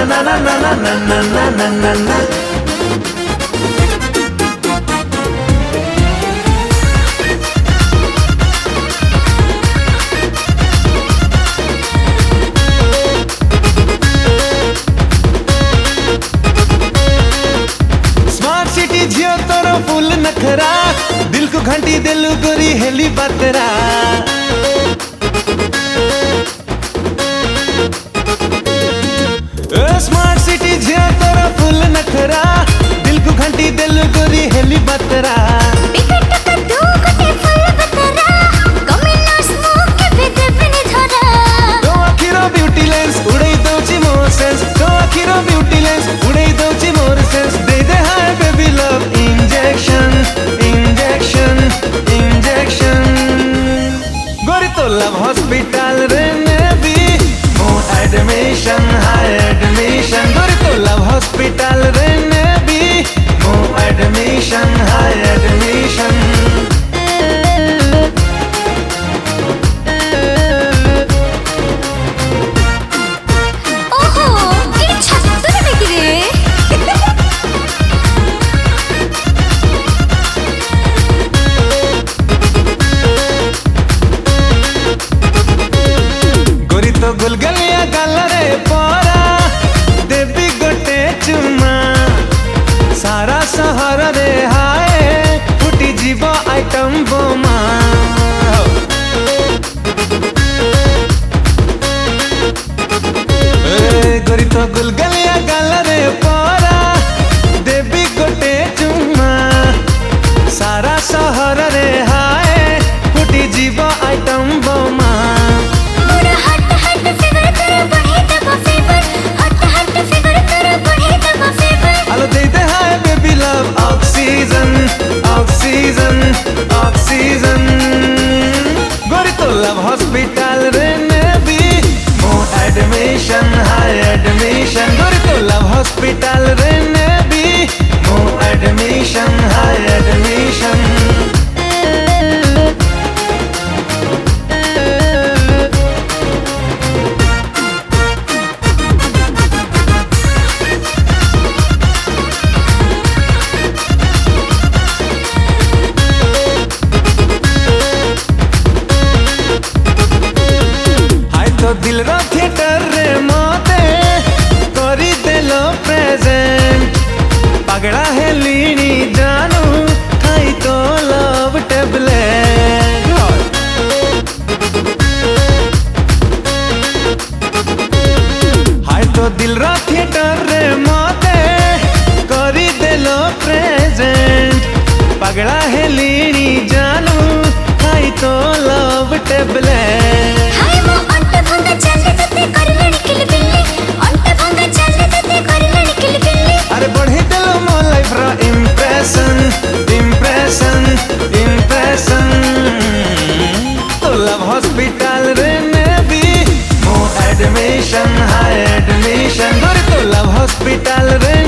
na na na na na na na na na na. Smart city झियो तोरो full नखरा, दिल को घंटी दिलु गोरी हेली बतरा। स्मार्ट सिटी झियो तोरो फुल नखरा, दिल को घंटी दिलु गोरी हेली बतरा। तो आखिरो ब्यूटी लेंस उड़ई दउची मोर सेंस, तो आखिरो ब्यूटी लेंस उड़ई दउची मोर सेंस। दे दे hi baby love injection injection injection. गोरी तो लव हॉस्पिटल रे में भी मो एडमिशन हाय एडमिशन। गोरी तो लव हॉस्पिटल रे में भी मो एडमिशन हाय एडमिशन। तो गुलगलिया गलरे पोरा देवी गोटे चुमा, सारा सहर रे हाय फुटी जीव आइटम बोमा। गोरी तो गुलगलिया गलरे पोरा देवी गोटे चुमा, सारा सहर रे हाय फुटी जीव आइटम बोमा। Oxygen oxygen oxygen. गोरी तो लव हॉस्पिटल रे में भी मो एडमिशन हाय एडमिशन। गोरी तो लव हॉस्पिटल रे में भी मो एडमिशन हाय एडमिशन। तो दिल रो थिएटर रे मोते करी देलो प्रेजेंट। पगड़ा है लीनी जानू खाई तो लव टेबलेट। हाय तो दिल रो थिएटर रे मोते करी देलो प्रेजेंट। पगड़ा है लीनी जानू खाई तो लव टेबलेट। अरे बढ़ी दिलो मो लाइफ रो इम्प्रेशन इम्प्रेशन इम्प्रेशन। तो लव हॉस्पिटल रे में भी मो एडमिशन हाय एडमिशन। गोरी तो लव हॉस्पिटल रे